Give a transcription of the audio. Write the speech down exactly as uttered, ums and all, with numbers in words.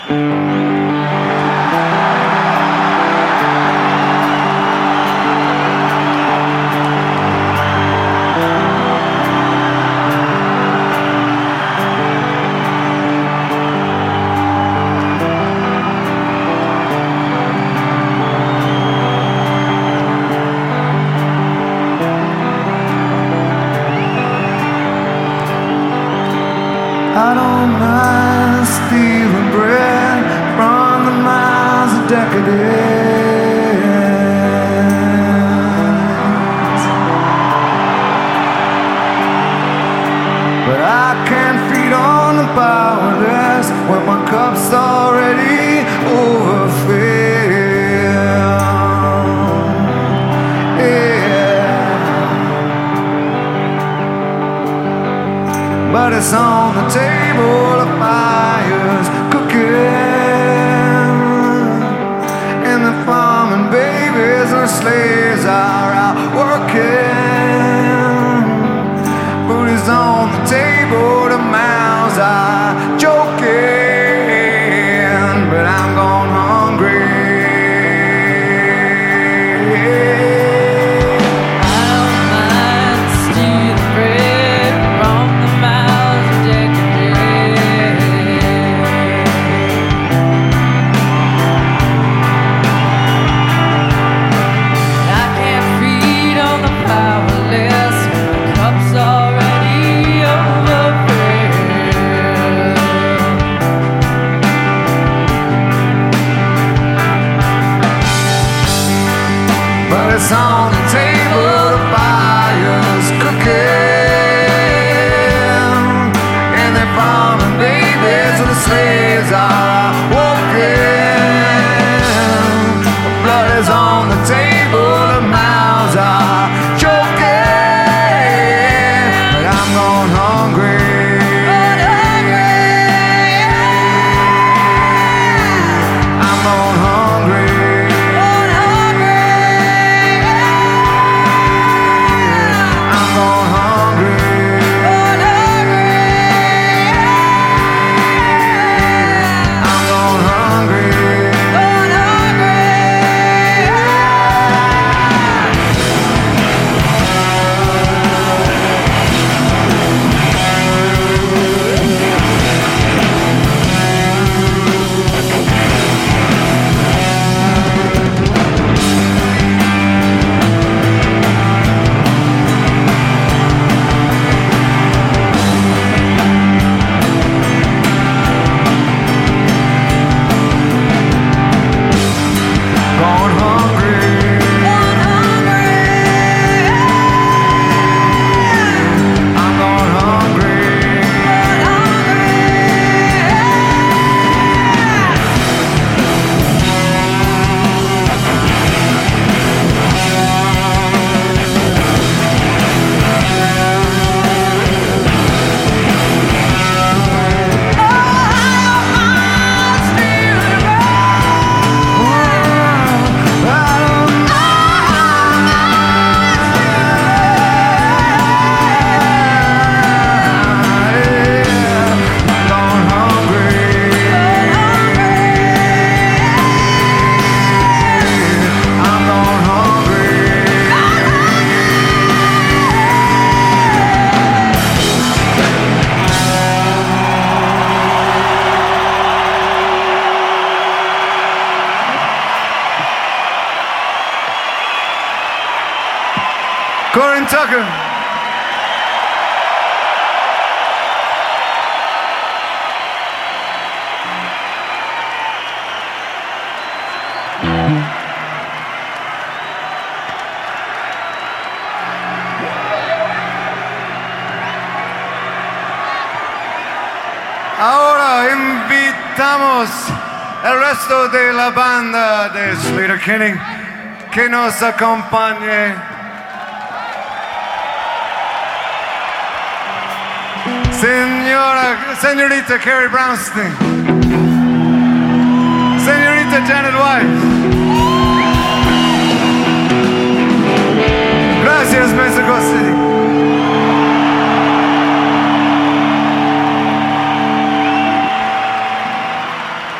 I don't mind stealing bread from the mouths of decadence, but I can't feed on the powerless when my cup's already overfilled. Yeah, but it's on the table, the fire's cooking, and the farming babies and the slaves are out working. Food is on the table, the mouths are joking, but I'm gone hungry. It's on the table, the fire's cooking, and the farming babies and the slaves are working. The blood is on the table, the mouths are choking, but I'm gone hungry. I'm gone hungry. Corin Tucker. Ahora invitamos el resto de la banda de Sleater-Kinney que nos acompañe. Señora, señorita Carrie Brownstein, señorita Janet